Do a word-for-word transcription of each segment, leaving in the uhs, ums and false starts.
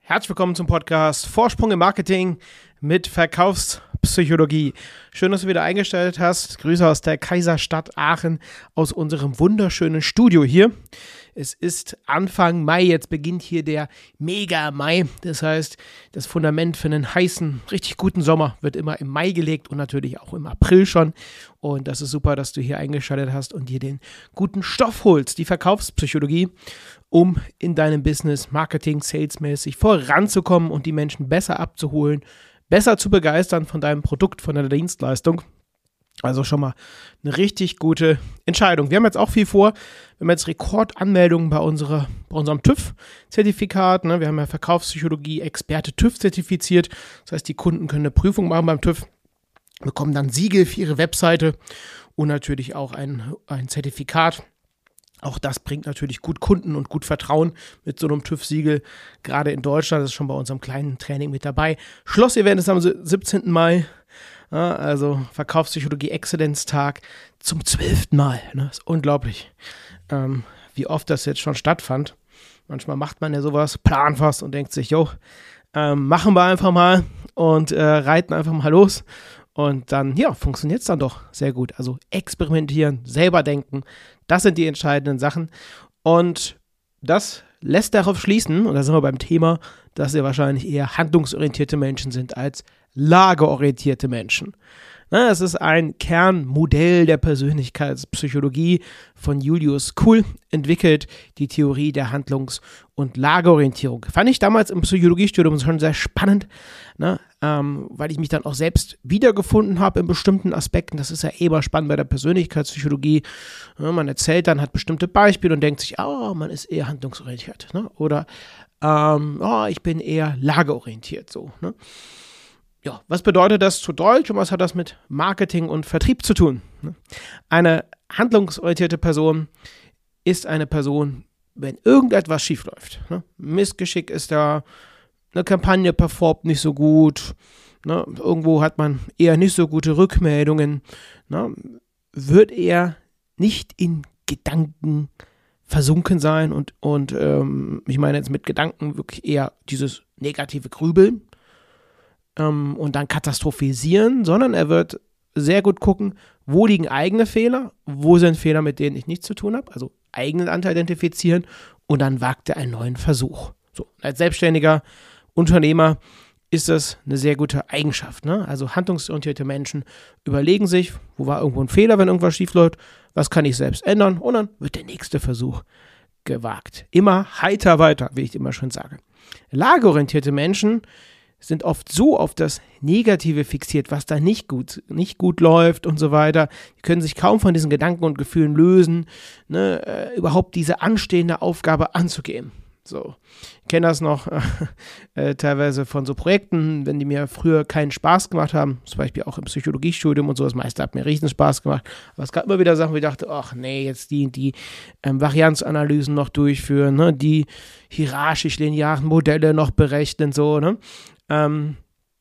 Herzlich willkommen zum Podcast Vorsprung im Marketing mit Verkaufspsychologie. Schön, dass du wieder eingestellt hast. Grüße aus der Kaiserstadt Aachen, aus unserem wunderschönen Studio hier. Es ist Anfang Mai, jetzt beginnt hier der Mega-Mai. Das heißt, das Fundament für einen heißen, richtig guten Sommer wird immer im Mai gelegt und natürlich auch im April schon. Und das ist super, dass du hier eingeschaltet hast und dir den guten Stoff holst, die Verkaufspsychologie, um in deinem Business Marketing, salesmäßig voranzukommen und die Menschen besser abzuholen, besser zu begeistern von deinem Produkt, von deiner Dienstleistung. Also schon mal eine richtig gute Entscheidung. Wir haben jetzt auch viel vor. Wir haben jetzt Rekordanmeldungen bei, unserer, bei unserem TÜV-Zertifikat. Ne? Wir haben ja Verkaufspsychologie Experte TÜV zertifiziert. Das heißt, die Kunden können eine Prüfung machen beim TÜV, bekommen dann Siegel für ihre Webseite und natürlich auch ein, ein Zertifikat. Auch das bringt natürlich gut Kunden und gut Vertrauen mit so einem TÜV-Siegel. Gerade in Deutschland, das ist schon bei unserem kleinen Training mit dabei. Schlossevent ist am siebzehnten Mai. Ja, also Verkaufspsychologie Exzellenztag zum zwölften Mal. Ne? Das ist unglaublich, ähm, wie oft das jetzt schon stattfand. Manchmal macht man ja sowas, plant was und denkt sich, jo, ähm, machen wir einfach mal und äh, reiten einfach mal los. Und dann, ja, funktioniert es dann doch sehr gut. Also experimentieren, selber denken, das sind die entscheidenden Sachen. Und das lässt darauf schließen, und da sind wir beim Thema, dass wir wahrscheinlich eher handlungsorientierte Menschen sind als lageorientierte Menschen. Na, es ist ein Kernmodell der Persönlichkeitspsychologie von Julius Kuhl, entwickelt die Theorie der Handlungs- und Lageorientierung. Fand ich damals im Psychologiestudium schon sehr spannend, ne, ähm, weil ich mich dann auch selbst wiedergefunden habe in bestimmten Aspekten. Das ist ja eh mal spannend bei der Persönlichkeitspsychologie. Ja, man erzählt dann, hat bestimmte Beispiele und denkt sich, oh, man ist eher handlungsorientiert. Ne? Oder ähm, oh, ich bin eher lageorientiert. So, ne? Ja, was bedeutet das zu Deutsch und was hat das mit Marketing und Vertrieb zu tun? Eine handlungsorientierte Person ist eine Person, wenn irgendetwas schief läuft. Missgeschick ist da, eine Kampagne performt nicht so gut, ne, irgendwo hat man eher nicht so gute Rückmeldungen, ne, wird er nicht in Gedanken versunken sein und, und ähm, ich meine jetzt mit Gedanken wirklich eher dieses negative Grübeln, und dann katastrophisieren, sondern er wird sehr gut gucken, wo liegen eigene Fehler, wo sind Fehler, mit denen ich nichts zu tun habe, also eigenen Anteil identifizieren und dann wagt er einen neuen Versuch. So, als selbstständiger Unternehmer ist das eine sehr gute Eigenschaft, ne? Also handlungsorientierte Menschen überlegen sich, wo war irgendwo ein Fehler, wenn irgendwas schief läuft, was kann ich selbst ändern und dann wird der nächste Versuch gewagt. Immer heiter weiter, wie ich immer schon sage. Lageorientierte Menschen sind oft so auf das Negative fixiert, was da nicht gut, nicht gut läuft und so weiter. Die können sich kaum von diesen Gedanken und Gefühlen lösen, ne, äh, überhaupt diese anstehende Aufgabe anzugehen. So, ich kenne das noch äh, teilweise von so Projekten, wenn die mir früher keinen Spaß gemacht haben, zum Beispiel auch im Psychologiestudium und so, das meiste hat mir riesen Spaß gemacht, aber es gab immer wieder Sachen, wo ich dachte, ach nee, jetzt die, die ähm, Varianzanalysen noch durchführen, ne, die hierarchisch-linearen Modelle noch berechnen, so, ne, ähm,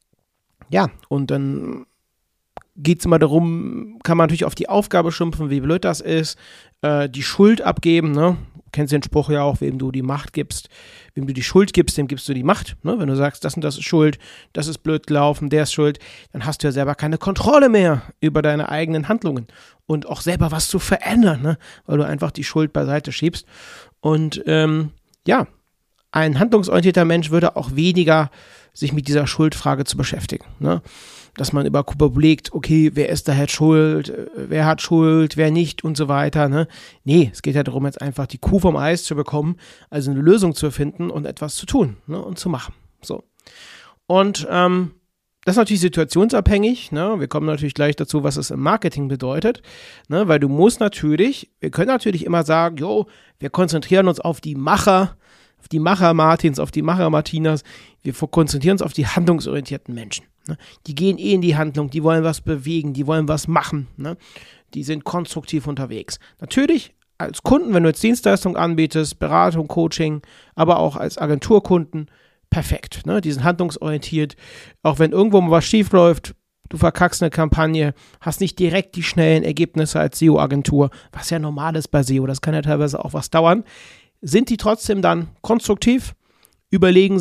ja, und dann geht es immer darum, kann man natürlich auf die Aufgabe schimpfen, wie blöd das ist, äh, die Schuld abgeben, ne? Du kennst den Spruch ja auch, wem du die Macht gibst, wem du die Schuld gibst, dem gibst du die Macht, ne? Wenn du sagst, das und das ist schuld, das ist blöd gelaufen, der ist schuld, dann hast du ja selber keine Kontrolle mehr über deine eigenen Handlungen und auch selber was zu verändern, ne? Weil du einfach die Schuld beiseite schiebst und ähm, ja, ein handlungsorientierter Mensch würde auch weniger sich mit dieser Schuldfrage zu beschäftigen, ne? Dass man überlegt, okay, wer ist da jetzt schuld, wer hat Schuld, wer nicht und so weiter, ne? Nee, es geht ja darum, jetzt einfach die Kuh vom Eis zu bekommen, also eine Lösung zu finden und etwas zu tun, ne? Und zu machen, so. Und ähm, das ist natürlich situationsabhängig, ne? Wir kommen natürlich gleich dazu, was es im Marketing bedeutet, ne? Weil du musst natürlich, wir können natürlich immer sagen, jo, wir konzentrieren uns auf die Macher, auf die Macher Martins, auf die Macher Martinas, wir konzentrieren uns auf die handlungsorientierten Menschen. Ne? Die gehen eh in die Handlung, die wollen was bewegen, die wollen was machen, ne? Die sind konstruktiv unterwegs. Natürlich als Kunden, wenn du jetzt Dienstleistungen anbietest, Beratung, Coaching, aber auch als Agenturkunden, perfekt. Ne? Die sind handlungsorientiert, auch wenn irgendwo mal was schief läuft, du verkackst eine Kampagne, hast nicht direkt die schnellen Ergebnisse als S E O-Agentur, was ja normal ist bei S E O, das kann ja teilweise auch was dauern, sind die trotzdem dann konstruktiv, überlegen sich,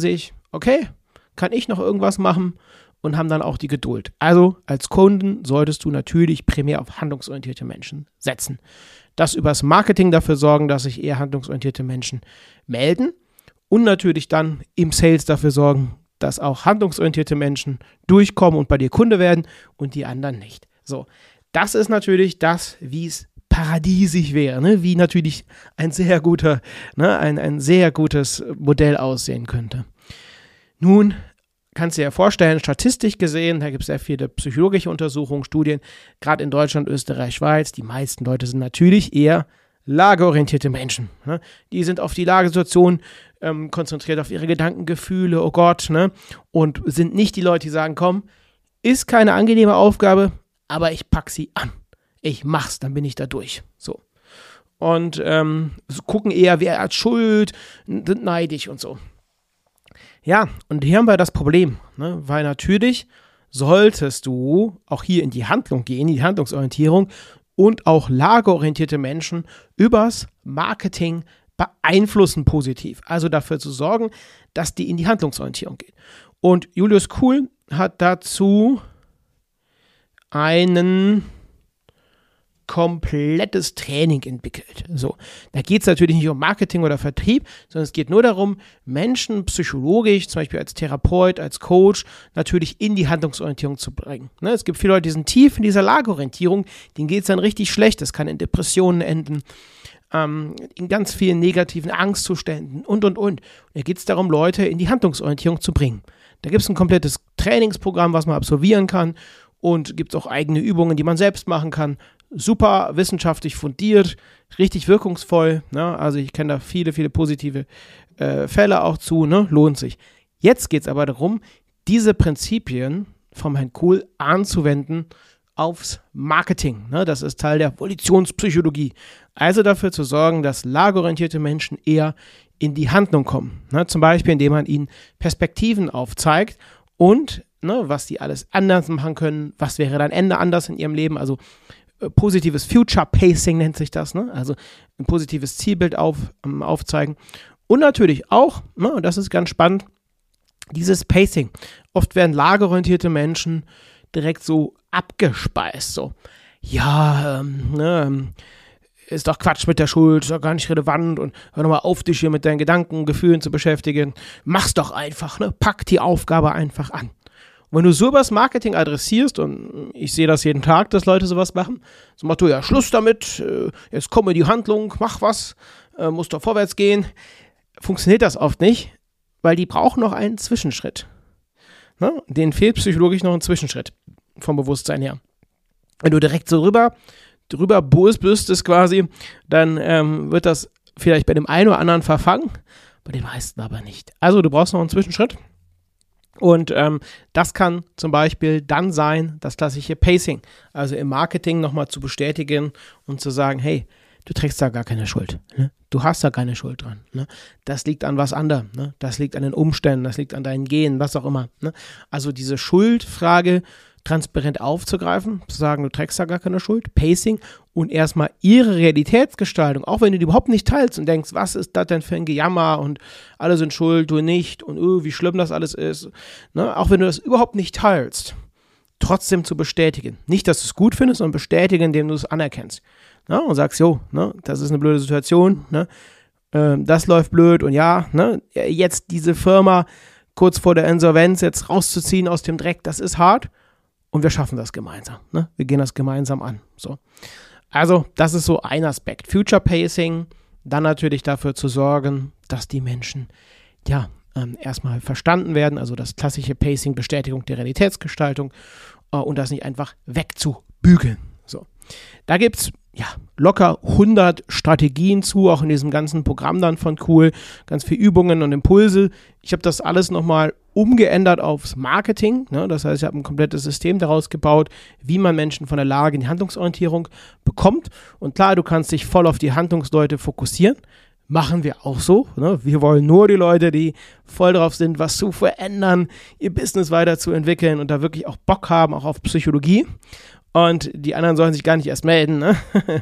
okay, kann ich noch irgendwas machen? Und haben dann auch die Geduld. Also als Kunden solltest du natürlich primär auf handlungsorientierte Menschen setzen. Das übers Marketing dafür sorgen, dass sich eher handlungsorientierte Menschen melden und natürlich dann im Sales dafür sorgen, dass auch handlungsorientierte Menschen durchkommen und bei dir Kunde werden und die anderen nicht. So, das ist natürlich das, wie es paradiesisch wäre, ne? Wie natürlich ein sehr guter, ne? ein, ein sehr gutes Modell aussehen könnte. Nun, kannst du dir ja vorstellen, statistisch gesehen, da gibt es sehr viele psychologische Untersuchungen, Studien, gerade in Deutschland, Österreich, Schweiz, die meisten Leute sind natürlich eher lageorientierte Menschen. Ne? Die sind auf die Lagesituation ähm, konzentriert, auf ihre Gedanken, Gefühle, oh Gott, ne? Und sind nicht die Leute, die sagen, komm, ist keine angenehme Aufgabe, aber ich pack sie an. Ich mach's, dann bin ich da durch. So. Und ähm, gucken eher, wer hat Schuld, sind neidisch und so. Ja, und hier haben wir das Problem, ne? Weil natürlich solltest du auch hier in die Handlung gehen, in die Handlungsorientierung und auch lageorientierte Menschen übers Marketing beeinflussen positiv. Also dafür zu sorgen, dass die in die Handlungsorientierung gehen. Und Julius Kuhl hat dazu einen komplettes Training entwickelt. So, da geht es natürlich nicht um Marketing oder Vertrieb, sondern es geht nur darum, Menschen psychologisch, zum Beispiel als Therapeut, als Coach, natürlich in die Handlungsorientierung zu bringen. Ne, es gibt viele Leute, die sind tief in dieser Lageorientierung, denen geht es dann richtig schlecht, das kann in Depressionen enden, ähm, in ganz vielen negativen Angstzuständen und, und, und. Und da geht es darum, Leute in die Handlungsorientierung zu bringen. Da gibt es ein komplettes Trainingsprogramm, was man absolvieren kann und gibt es auch eigene Übungen, die man selbst machen kann. Super wissenschaftlich fundiert, richtig wirkungsvoll. Ne? Also ich kenne da viele, viele positive äh, Fälle auch zu. Ne? Lohnt sich. Jetzt geht es aber darum, diese Prinzipien vom Herrn Kuhl anzuwenden aufs Marketing. Ne? Das ist Teil der Volitionspsychologie. Also dafür zu sorgen, dass lageorientierte Menschen eher in die Handlung kommen. Ne? Zum Beispiel, indem man ihnen Perspektiven aufzeigt und ne, was die alles anders machen können, was wäre dann Ende anders in ihrem Leben, also positives Future Pacing nennt sich das, ne? Also ein positives Zielbild auf, ähm, aufzeigen. Und natürlich auch, ne, und das ist ganz spannend, dieses Pacing. Oft werden lagerorientierte Menschen direkt so abgespeist, so, ja, ähm, ne, ist doch Quatsch mit der Schuld, ist doch gar nicht relevant und hör doch mal auf, dich hier mit deinen Gedanken, Gefühlen zu beschäftigen. Mach's doch einfach, ne? Pack die Aufgabe einfach an. Und wenn du so übers Marketing adressierst, und ich sehe das jeden Tag, dass Leute sowas machen, so machst du ja Schluss damit, jetzt komm in die Handlung, mach was, musst doch vorwärts gehen, funktioniert das oft nicht, weil die brauchen noch einen Zwischenschritt. Ne? Denen fehlt psychologisch noch ein Zwischenschritt vom Bewusstsein her. Wenn du direkt so rüber, drüber bürstest quasi, dann ähm, wird das vielleicht bei dem einen oder anderen verfangen, bei den meisten aber nicht. Also du brauchst noch einen Zwischenschritt. Und ähm, das kann zum Beispiel dann sein, das klassische Pacing, also im Marketing nochmal zu bestätigen und zu sagen, hey, du trägst da gar keine Schuld, ne? Du hast da keine Schuld dran, ne? Das liegt an was anderem, ne? Das liegt an den Umständen, das liegt an deinen Genen, was auch immer, ne? Also diese Schuldfrage transparent aufzugreifen, zu sagen, du trägst da gar keine Schuld, Pacing und erstmal ihre Realitätsgestaltung, auch wenn du die überhaupt nicht teilst und denkst, was ist das denn für ein Gejammer und alle sind schuld, du nicht und oh, wie schlimm das alles ist, ne? Auch wenn du das überhaupt nicht teilst, trotzdem zu bestätigen. Nicht, dass du es gut findest, sondern bestätigen, indem du es anerkennst, ne? Und sagst, jo, ne, das ist eine blöde Situation, ne? ähm, das läuft blöd und ja, ne, jetzt diese Firma kurz vor der Insolvenz jetzt rauszuziehen aus dem Dreck, das ist hart. Und wir schaffen das gemeinsam. Ne? Wir gehen das gemeinsam an. So. Also, das ist so ein Aspekt. Future Pacing, dann natürlich dafür zu sorgen, dass die Menschen ja ähm, erstmal verstanden werden. Also das klassische Pacing, Bestätigung der Realitätsgestaltung äh, und das nicht einfach wegzubügeln. So. Da gibt es ja, locker hundert Strategien zu, auch in diesem ganzen Programm dann von Kuhl, ganz viele Übungen und Impulse. Ich habe das alles nochmal umgeändert aufs Marketing, ne? Das heißt, ich habe ein komplettes System daraus gebaut, wie man Menschen von der Lage in die Handlungsorientierung bekommt. Und klar, du kannst dich voll auf die Handlungsleute fokussieren. Machen wir auch so. Ne? Wir wollen nur die Leute, die voll drauf sind, was zu verändern, ihr Business weiterzuentwickeln und da wirklich auch Bock haben, auch auf Psychologie. Und die anderen sollen sich gar nicht erst melden. Ne?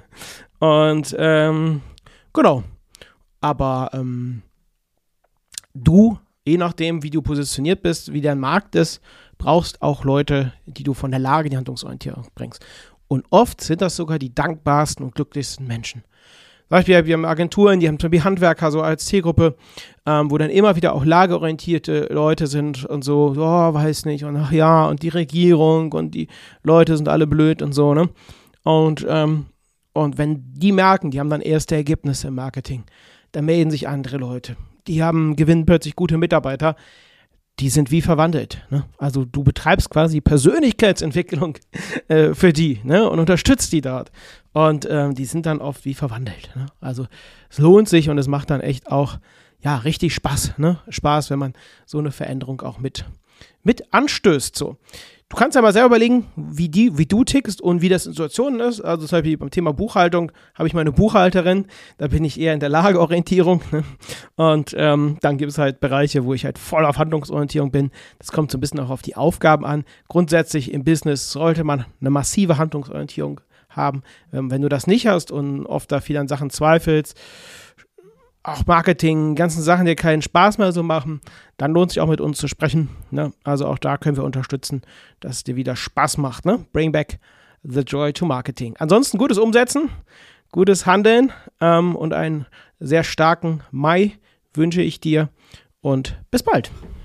Und ähm, genau. Aber ähm, du je nachdem, wie du positioniert bist, wie dein Markt ist, brauchst auch Leute, die du von der Lage in die Handlungsorientierung bringst. Und oft sind das sogar die dankbarsten und glücklichsten Menschen. Zum Beispiel, wir haben Agenturen, die haben zum Beispiel Handwerker so als Zielgruppe, ähm, wo dann immer wieder auch lageorientierte Leute sind und so, oh, weiß nicht, und ach ja, und die Regierung und die Leute sind alle blöd und so, ne? Und, ähm, und wenn die merken, die haben dann erste Ergebnisse im Marketing, dann melden sich andere Leute. Die haben, gewinnen plötzlich gute Mitarbeiter, die sind wie verwandelt. Ne? Also du betreibst quasi Persönlichkeitsentwicklung äh, für die, ne? Und unterstützt die dort. Und ähm, die sind dann oft wie verwandelt. Ne? Also es lohnt sich und es macht dann echt auch ja, richtig Spaß. Ne? Spaß, wenn man so eine Veränderung auch mit, mit anstößt. So. Du kannst ja mal selber überlegen, wie, die, wie du tickst und wie das in Situationen ist. Also zum Beispiel beim Thema Buchhaltung habe ich meine Buchhalterin, da bin ich eher in der Lageorientierung. Ne? Und ähm, dann gibt es halt Bereiche, wo ich halt voll auf Handlungsorientierung bin. Das kommt so ein bisschen auch auf die Aufgaben an. Grundsätzlich im Business sollte man eine massive Handlungsorientierung haben. Ähm, wenn du das nicht hast und oft da viel an Sachen zweifelst, auch Marketing, ganzen Sachen, die keinen Spaß mehr so machen, dann lohnt sich auch mit uns zu sprechen. Ne? Also auch da können wir unterstützen, dass es dir wieder Spaß macht. Ne? Bring back the joy to Marketing. Ansonsten gutes Umsetzen, gutes Handeln ähm, und einen sehr starken Mai wünsche ich dir und bis bald.